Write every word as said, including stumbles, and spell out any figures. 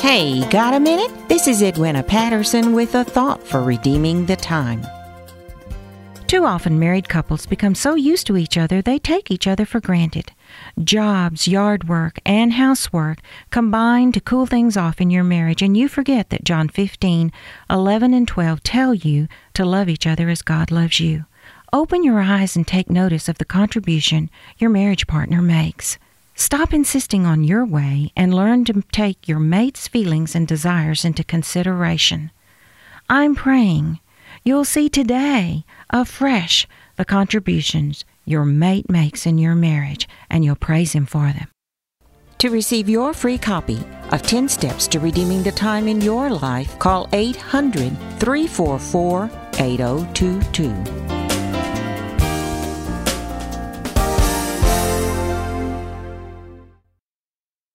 Hey, got a minute? This is Edwina Patterson with a thought for redeeming the time. Too often married couples become so used to each other they take each other for granted. Jobs, yard work, and housework combine to cool things off in your marriage, and you forget that John fifteen, eleven, and twelve tell you to love each other as God loves you. Open your eyes and take notice of the contribution your marriage partner makes. Stop insisting on your way and learn to take your mate's feelings and desires into consideration. I'm praying you'll see today afresh the contributions your mate makes in your marriage, and you'll praise him for them. To receive your free copy of ten Steps to Redeeming the Time in Your Life, call eight hundred, three four four, eight oh two two.